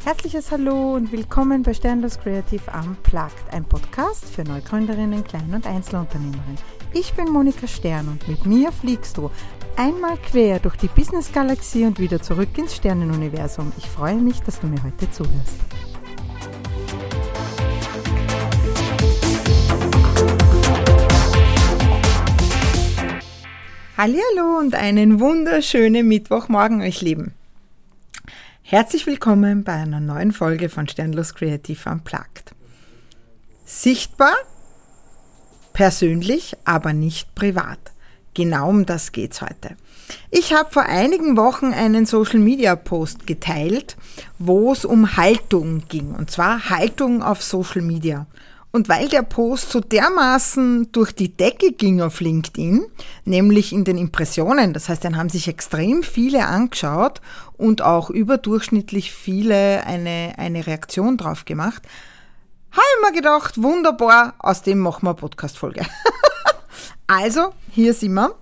Herzliches Hallo und willkommen bei Sternlos Creative Unplugged, ein Podcast für Neugründerinnen, Klein- und Einzelunternehmerinnen. Ich bin Monika Stern und mit mir fliegst du einmal quer durch die Business-Galaxie und wieder zurück ins Sternenuniversum. Ich freue mich, dass du mir heute zuhörst. Hallihallo und einen wunderschönen Mittwochmorgen euch Lieben. Herzlich willkommen bei einer neuen Folge von Sternlos Creative Unplugged. Sichtbar, persönlich, aber nicht privat. Genau um das geht's heute. Ich habe vor einigen Wochen einen Social-Media-Post geteilt, wo es um Haltung ging, und zwar Haltung auf Social Media. Und weil der Post so dermaßen durch die Decke ging auf LinkedIn, nämlich in den Impressionen, das heißt, dann haben sich extrem viele angeschaut und auch überdurchschnittlich viele eine Reaktion drauf gemacht, habe ich mir gedacht, wunderbar, aus dem machen wir eine Podcast-Folge. Also, hier sind wir.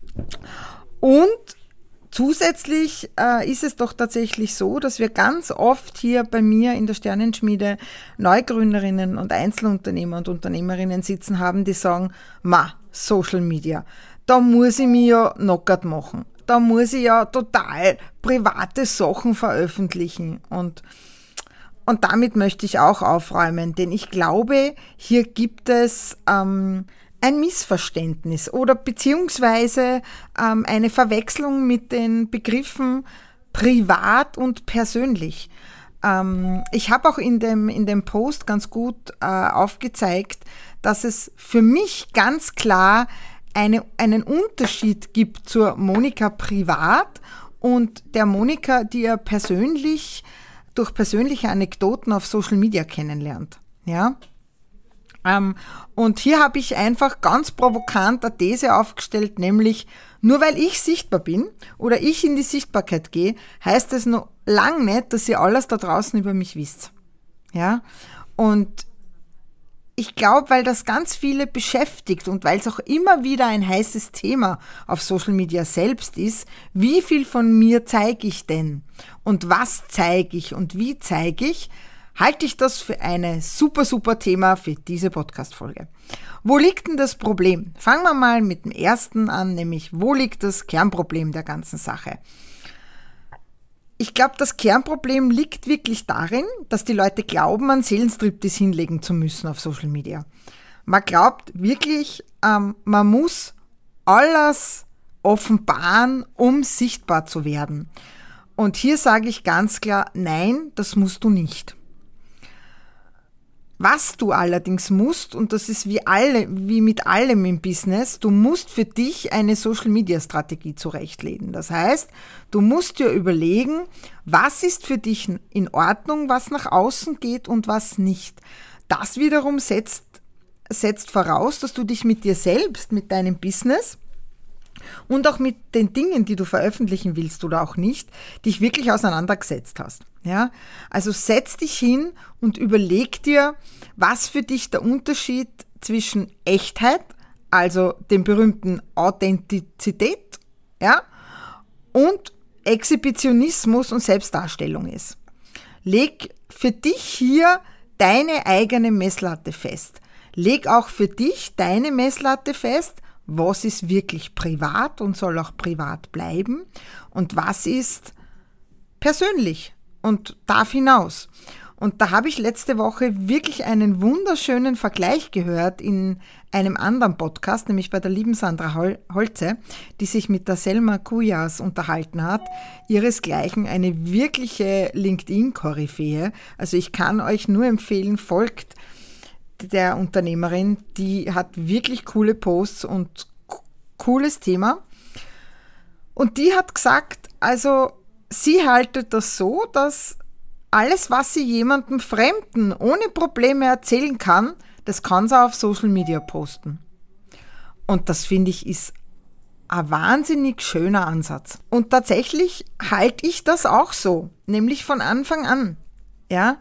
Und zusätzlich ist es doch tatsächlich so, dass wir ganz oft hier bei mir in der Sternenschmiede Neugründerinnen und Einzelunternehmer und Unternehmerinnen sitzen haben, die sagen, Social Media, da muss ich mich ja knockert machen. Da muss ich ja total private Sachen veröffentlichen. Und damit möchte ich auch aufräumen, denn ich glaube, hier gibt es ein Missverständnis oder beziehungsweise eine Verwechslung mit den Begriffen privat und persönlich. Ich habe auch in dem Post ganz gut aufgezeigt, dass es für mich ganz klar einen Unterschied gibt zur Monika privat und der Monika, die ihr persönlich durch persönliche Anekdoten auf Social Media kennenlernt. Ja? Und hier habe ich einfach ganz provokant eine These aufgestellt, nämlich nur weil ich sichtbar bin oder ich in die Sichtbarkeit gehe, heißt es noch lang nicht, dass ihr alles da draußen über mich wisst. Ja? Und ich glaube, weil das ganz viele beschäftigt und weil es auch immer wieder ein heißes Thema auf Social Media selbst ist, wie viel von mir zeige ich denn? Und was zeige ich und wie zeige ich? Halte ich das für ein super, super Thema für diese Podcast-Folge. Wo liegt denn das Problem? Fangen wir mal mit dem ersten an, nämlich wo liegt das Kernproblem der ganzen Sache? Ich glaube, das Kernproblem liegt wirklich darin, dass die Leute glauben, einen Seelenstriptease hinlegen zu müssen auf Social Media. Man glaubt wirklich, man muss alles offenbaren, um sichtbar zu werden. Und hier sage ich ganz klar, nein, das musst du nicht. Was du allerdings musst, und das ist wie mit allem im Business, du musst für dich eine Social-Media-Strategie zurechtlegen. Das heißt, du musst dir überlegen, was ist für dich in Ordnung, was nach außen geht und was nicht. Das wiederum setzt voraus, dass du dich mit dir selbst, mit deinem Business und auch mit den Dingen, die du veröffentlichen willst oder auch nicht, dich wirklich auseinandergesetzt hast. Ja? Also setz dich hin und überleg dir, was für dich der Unterschied zwischen Echtheit, also dem berühmten Authentizität, ja, und Exhibitionismus und Selbstdarstellung ist. Leg für dich hier deine eigene Messlatte fest. Leg auch für dich deine Messlatte fest, was ist wirklich privat und soll auch privat bleiben und was ist persönlich und darf hinaus. Und da habe ich letzte Woche wirklich einen wunderschönen Vergleich gehört in einem anderen Podcast, nämlich bei der lieben Sandra Holze, die sich mit der Selma Kujas unterhalten hat, ihresgleichen eine wirkliche LinkedIn-Koryphäe. Also ich kann euch nur empfehlen, folgt der Unternehmerin, die hat wirklich coole Posts und cooles Thema. Und die hat gesagt, also sie haltet das so, dass alles, was sie jemandem Fremden ohne Probleme erzählen kann, das kann sie auf Social Media posten. Und das finde ich ist ein wahnsinnig schöner Ansatz. Und tatsächlich halte ich das auch so, nämlich von Anfang an. Ja,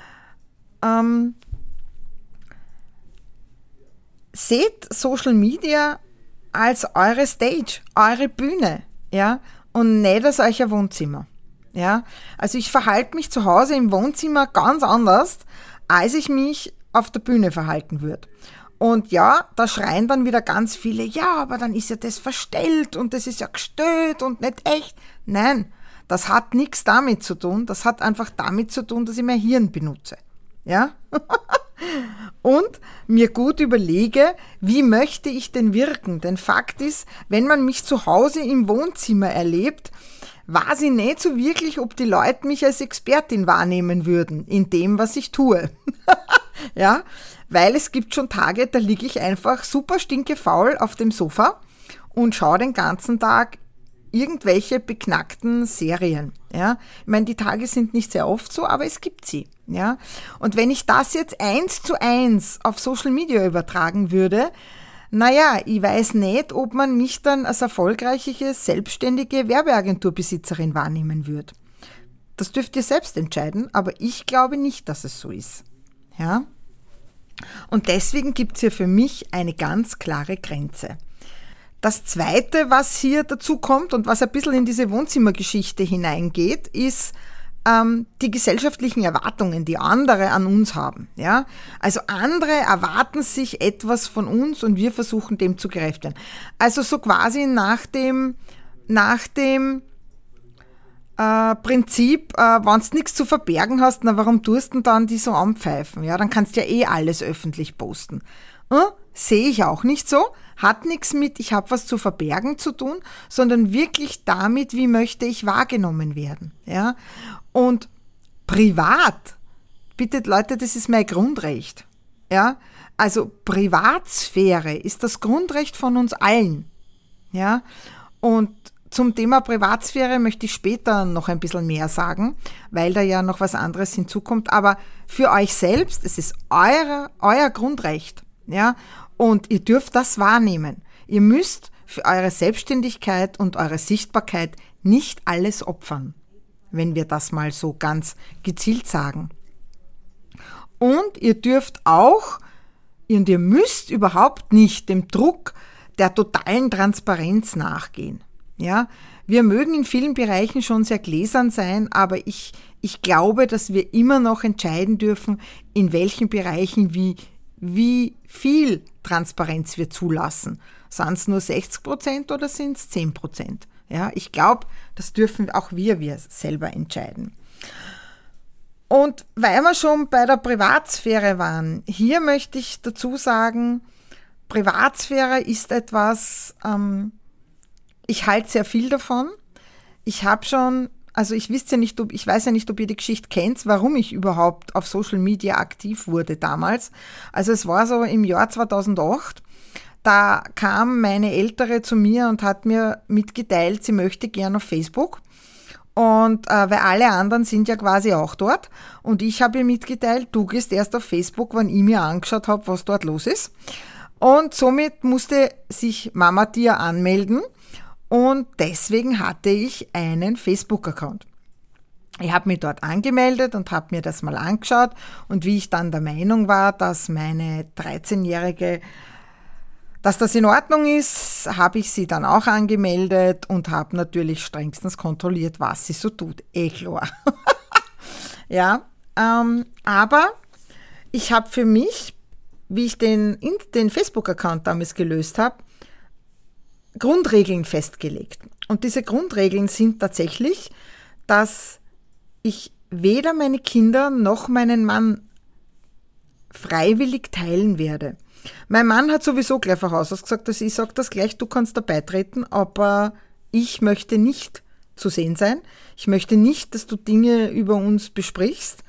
seht Social Media als eure Stage, eure Bühne, ja, und nicht als euer Wohnzimmer. Ja, also ich verhalte mich zu Hause im Wohnzimmer ganz anders, als ich mich auf der Bühne verhalten würde. Und ja, da schreien dann wieder ganz viele, ja, aber dann ist ja das verstellt und das ist ja gestellt und nicht echt. Nein, das hat nichts damit zu tun. Das hat einfach damit zu tun, dass ich mein Hirn benutze. Ja? Und mir gut überlege, wie möchte ich denn wirken? Denn Fakt ist, wenn man mich zu Hause im Wohnzimmer erlebt, weiß ich nicht so wirklich, ob die Leute mich als Expertin wahrnehmen würden in dem, was ich tue. Ja, weil es gibt schon Tage, da liege ich einfach super stinkefaul auf dem Sofa und schaue den ganzen Tag irgendwelche beknackten Serien. Ja, ich meine, die Tage sind nicht sehr oft so, aber es gibt sie. Ja, und wenn ich das jetzt 1:1 auf Social Media übertragen würde, naja, ich weiß nicht, ob man mich dann als erfolgreiche, selbstständige Werbeagenturbesitzerin wahrnehmen würde. Das dürft ihr selbst entscheiden, aber ich glaube nicht, dass es so ist. Ja? Und deswegen gibt es hier für mich eine ganz klare Grenze. Das Zweite, was hier dazu kommt und was ein bisschen in diese Wohnzimmergeschichte hineingeht, ist die gesellschaftlichen Erwartungen, die andere an uns haben. Ja? Also andere erwarten sich etwas von uns und wir versuchen dem zu gerecht werden. Also so quasi nach dem Prinzip, wenn du nichts zu verbergen hast, na warum tust du denn dann die so anpfeifen? Ja, dann kannst du ja eh alles öffentlich posten. Sehe ich auch nicht so, hat nichts mit ich habe was zu verbergen zu tun, sondern wirklich damit, wie möchte ich wahrgenommen werden. Ja? Und privat, bitte Leute, das ist mein Grundrecht. Ja? Also Privatsphäre ist das Grundrecht von uns allen. Ja? Und zum Thema Privatsphäre möchte ich später noch ein bisschen mehr sagen, weil da ja noch was anderes hinzukommt. Aber für euch selbst, es ist euer Grundrecht. Ja? Und ihr dürft das wahrnehmen. Ihr müsst für eure Selbstständigkeit und eure Sichtbarkeit nicht alles opfern, wenn wir das mal so ganz gezielt sagen. Und ihr dürft auch, und ihr müsst überhaupt nicht dem Druck der totalen Transparenz nachgehen. Ja, wir mögen in vielen Bereichen schon sehr gläsern sein, aber ich glaube, dass wir immer noch entscheiden dürfen, in welchen Bereichen wie viel Transparenz wir zulassen. Sind es nur 60% oder sind es 10%? Ja, ich glaube, das dürfen auch wir selber entscheiden. Und weil wir schon bei der Privatsphäre waren, hier möchte ich dazu sagen, Privatsphäre ist etwas, ich halte sehr viel davon. Ich weiß ja nicht, ob ihr die Geschichte kennt, warum ich überhaupt auf Social Media aktiv wurde damals. Also es war so im Jahr 2008, da kam meine Ältere zu mir und hat mir mitgeteilt, sie möchte gern auf Facebook. Und weil alle anderen sind ja quasi auch dort. Und ich habe ihr mitgeteilt, du gehst erst auf Facebook, wenn ich mir angeschaut habe, was dort los ist. Und somit musste sich Mama Tier anmelden. Und deswegen hatte ich einen Facebook-Account. Ich habe mich dort angemeldet und habe mir das mal angeschaut. Und wie ich dann der Meinung war, dass meine 13-Jährige, dass das in Ordnung ist, habe ich sie dann auch angemeldet und habe natürlich strengstens kontrolliert, was sie so tut. Klar. Ja, aber ich habe für mich, wie ich den Facebook-Account damals gelöst habe, Grundregeln festgelegt. Und diese Grundregeln sind tatsächlich, dass ich weder meine Kinder noch meinen Mann freiwillig teilen werde. Mein Mann hat sowieso gleich voraus gesagt, dass ich sage das gleich, du kannst da beitreten, aber ich möchte nicht zu sehen sein. Ich möchte nicht, dass du Dinge über uns besprichst.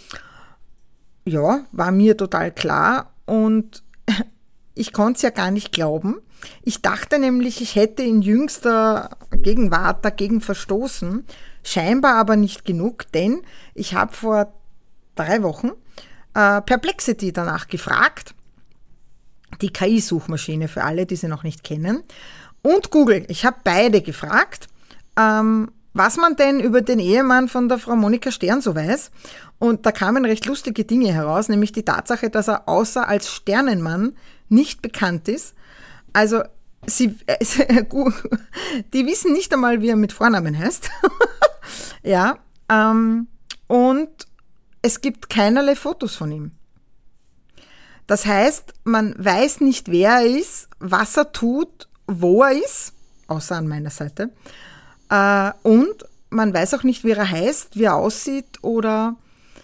Ja, war mir total klar und ich konnte es ja gar nicht glauben. Ich dachte nämlich, ich hätte in jüngster Gegenwart dagegen verstoßen, scheinbar aber nicht genug, denn ich habe vor 3 Wochen Perplexity danach gefragt, die KI-Suchmaschine für alle, die sie noch nicht kennen, und Google. Ich habe beide gefragt, was man denn über den Ehemann von der Frau Monika Stern so weiß. Und da kamen recht lustige Dinge heraus, nämlich die Tatsache, dass er außer als Sternenmann nicht bekannt ist. Also die wissen nicht einmal, wie er mit Vornamen heißt. Ja, und es gibt keinerlei Fotos von ihm. Das heißt, man weiß nicht, wer er ist, was er tut, wo er ist, außer an meiner Seite. Und man weiß auch nicht, wie er heißt, wie er aussieht und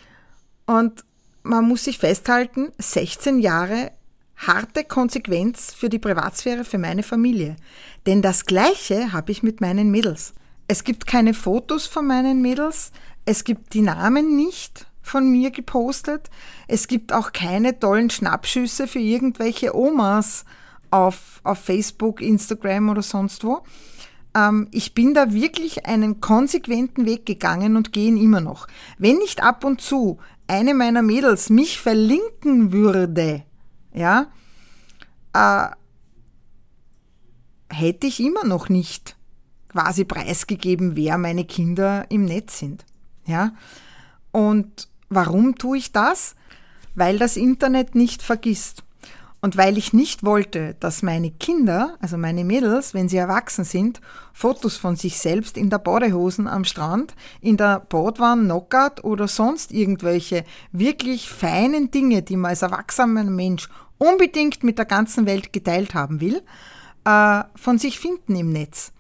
man muss sich festhalten, 16 Jahre harte Konsequenz für die Privatsphäre, für meine Familie. Denn das Gleiche habe ich mit meinen Mädels. Es gibt keine Fotos von meinen Mädels, es gibt die Namen nicht von mir gepostet, es gibt auch keine tollen Schnappschüsse für irgendwelche Omas auf Facebook, Instagram oder sonst wo. Ich bin da wirklich einen konsequenten Weg gegangen und gehe ihn immer noch. Wenn nicht ab und zu eine meiner Mädels mich verlinken würde, ja, hätte ich immer noch nicht quasi preisgegeben, wer meine Kinder im Netz sind. Ja? Und warum tue ich das? Weil das Internet nicht vergisst. Und weil ich nicht wollte, dass meine Kinder, also meine Mädels, wenn sie erwachsen sind, Fotos von sich selbst in der Badehosen am Strand, in der Badwanne, Knockout oder sonst irgendwelche wirklich feinen Dinge, die man als erwachsener Mensch unbedingt mit der ganzen Welt geteilt haben will, von sich finden im Netz.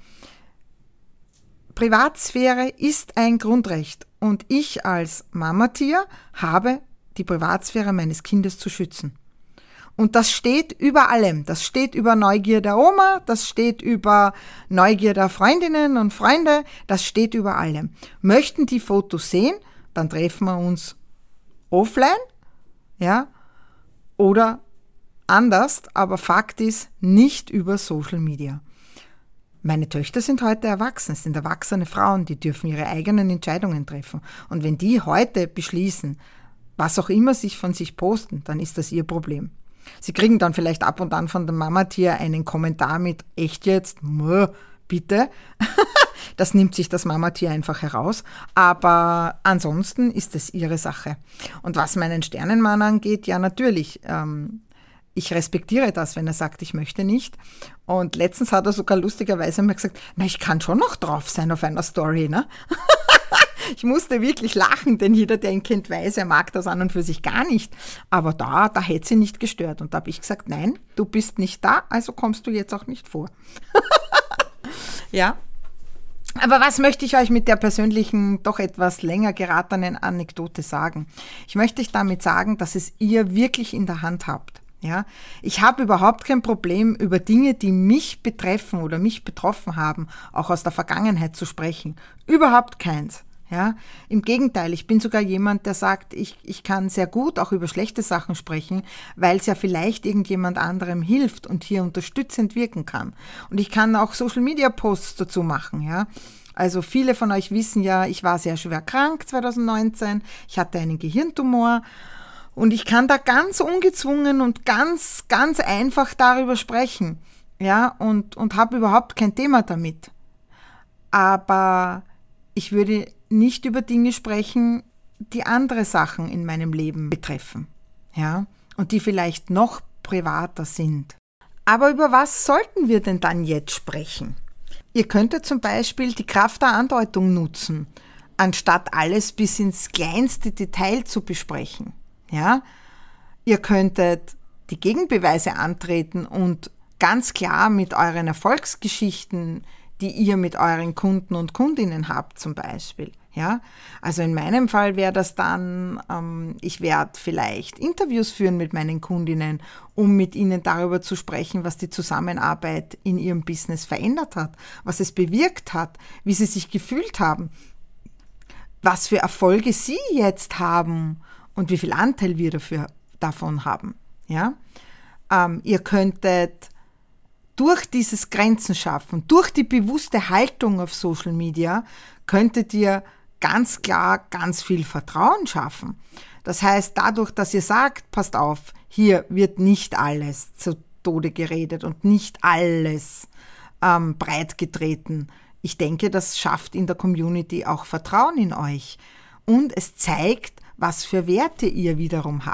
Privatsphäre ist ein Grundrecht und ich als Mamatier habe die Privatsphäre meines Kindes zu schützen. Und das steht über allem. Das steht über Neugier der Oma, das steht über Neugier der Freundinnen und Freunde, das steht über allem. Möchten die Fotos sehen, dann treffen wir uns offline, ja, oder anders, aber Fakt ist, nicht über Social Media. Meine Töchter sind heute erwachsen, es sind erwachsene Frauen, die dürfen ihre eigenen Entscheidungen treffen. Und wenn die heute beschließen, was auch immer sich von sich posten, dann ist das ihr Problem. Sie kriegen dann vielleicht ab und an von dem Mamatier einen Kommentar mit, echt jetzt? Bitte. Das nimmt sich das Mamatier einfach heraus. Aber ansonsten ist es ihre Sache. Und was meinen Sternenmann angeht, ja natürlich, ich respektiere das, wenn er sagt, ich möchte nicht. Und letztens hat er sogar lustigerweise mir gesagt, na, ich kann schon noch drauf sein auf einer Story, ne? Ich musste wirklich lachen, denn jeder, der ihn kennt, weiß, er mag das an und für sich gar nicht. Aber da hätte sie nicht gestört. Und da habe ich gesagt, nein, du bist nicht da, also kommst du jetzt auch nicht vor. Ja. Aber was möchte ich euch mit der persönlichen, doch etwas länger geratenen Anekdote sagen? Ich möchte euch damit sagen, dass es ihr wirklich in der Hand habt. Ja, ich habe überhaupt kein Problem, über Dinge, die mich betreffen oder mich betroffen haben, auch aus der Vergangenheit zu sprechen. Überhaupt keins. Ja, im Gegenteil, ich bin sogar jemand, der sagt, ich kann sehr gut auch über schlechte Sachen sprechen, weil es ja vielleicht irgendjemand anderem hilft und hier unterstützend wirken kann. Und ich kann auch Social-Media-Posts dazu machen, ja. Also viele von euch wissen ja, ich war sehr schwer krank 2019, ich hatte einen Gehirntumor und ich kann da ganz ungezwungen und ganz, ganz einfach darüber sprechen, ja, und habe überhaupt kein Thema damit. Aber ich würde nicht über Dinge sprechen, die andere Sachen in meinem Leben betreffen, ja, und die vielleicht noch privater sind. Aber über was sollten wir denn dann jetzt sprechen? Ihr könntet zum Beispiel die Kraft der Andeutung nutzen, anstatt alles bis ins kleinste Detail zu besprechen, ja. Ihr könntet die Gegenbeweise antreten und ganz klar mit euren Erfolgsgeschichten, die ihr mit euren Kunden und Kundinnen habt zum Beispiel. Ja, also in meinem Fall wäre das dann, ich werde vielleicht Interviews führen mit meinen Kundinnen, um mit ihnen darüber zu sprechen, was die Zusammenarbeit in ihrem Business verändert hat, was es bewirkt hat, wie sie sich gefühlt haben, was für Erfolge sie jetzt haben und wie viel Anteil wir davon haben. Ja, ihr könntet durch dieses Grenzen schaffen, durch die bewusste Haltung auf Social Media, könntet ihr ganz klar ganz viel Vertrauen schaffen. Das heißt, dadurch, dass ihr sagt, passt auf, hier wird nicht alles zu Tode geredet und nicht alles breitgetreten. Ich denke, das schafft in der Community auch Vertrauen in euch. Und es zeigt, was für Werte ihr wiederum habt.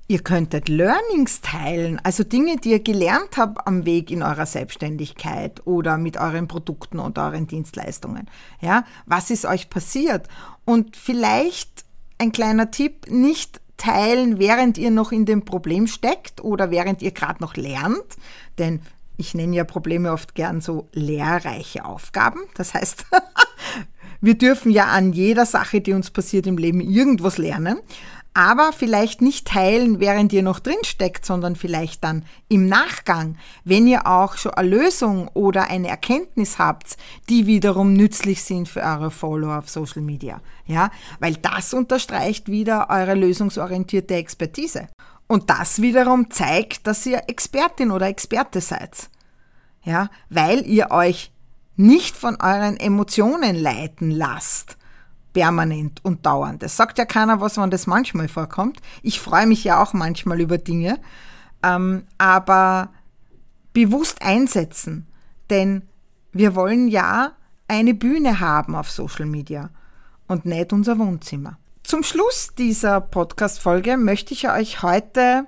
Ihr könntet Learnings teilen, also Dinge, die ihr gelernt habt am Weg in eurer Selbstständigkeit oder mit euren Produkten und euren Dienstleistungen. Ja, was ist euch passiert? Und vielleicht ein kleiner Tipp, nicht teilen, während ihr noch in dem Problem steckt oder während ihr gerade noch lernt, denn ich nenne ja Probleme oft gern so lehrreiche Aufgaben. Das heißt, wir dürfen ja an jeder Sache, die uns passiert im Leben, irgendwas lernen. Aber vielleicht nicht teilen, während ihr noch drin steckt, sondern vielleicht dann im Nachgang, wenn ihr auch schon eine Lösung oder eine Erkenntnis habt, die wiederum nützlich sind für eure Follower auf Social Media. Ja, weil das unterstreicht wieder eure lösungsorientierte Expertise. Und das wiederum zeigt, dass ihr Expertin oder Experte seid. Ja, weil ihr euch nicht von euren Emotionen leiten lasst. Permanent und dauernd. Es sagt ja keiner was, wenn das manchmal vorkommt. Ich freue mich ja auch manchmal über Dinge, aber bewusst einsetzen, denn wir wollen ja eine Bühne haben auf Social Media und nicht unser Wohnzimmer. Zum Schluss dieser Podcast-Folge möchte ich euch heute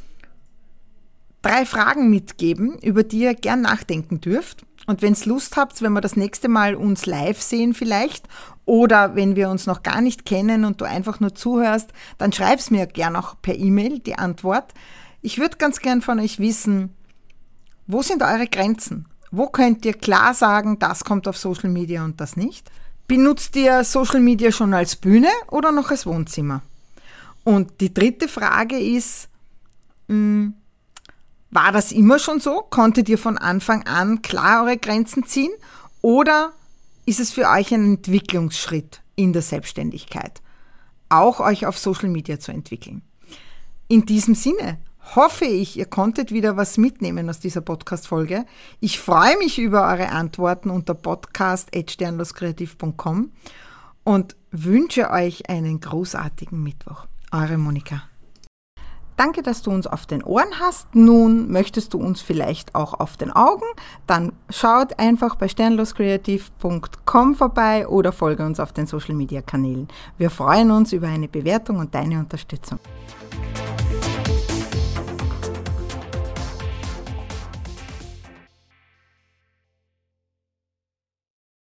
3 Fragen mitgeben, über die ihr gern nachdenken dürft. Und wenn ihr Lust habt, wenn wir das nächste Mal uns live sehen vielleicht oder wenn wir uns noch gar nicht kennen und du einfach nur zuhörst, dann schreib's mir gern auch per E-Mail die Antwort. Ich würde ganz gern von euch wissen, wo sind eure Grenzen? Wo könnt ihr klar sagen, das kommt auf Social Media und das nicht? Benutzt ihr Social Media schon als Bühne oder noch als Wohnzimmer? Und die 3. Frage ist, war das immer schon so? Konntet ihr von Anfang an klar eure Grenzen ziehen? Oder ist es für euch ein Entwicklungsschritt in der Selbstständigkeit, auch euch auf Social Media zu entwickeln? In diesem Sinne hoffe ich, ihr konntet wieder was mitnehmen aus dieser Podcast-Folge. Ich freue mich über eure Antworten unter podcast@sternloskreativ.com und wünsche euch einen großartigen Mittwoch. Eure Monika. Danke, dass du uns auf den Ohren hast. Nun möchtest du uns vielleicht auch auf den Augen? Dann schaut einfach bei sternloskreativ.com vorbei oder folge uns auf den Social Media Kanälen. Wir freuen uns über eine Bewertung und deine Unterstützung.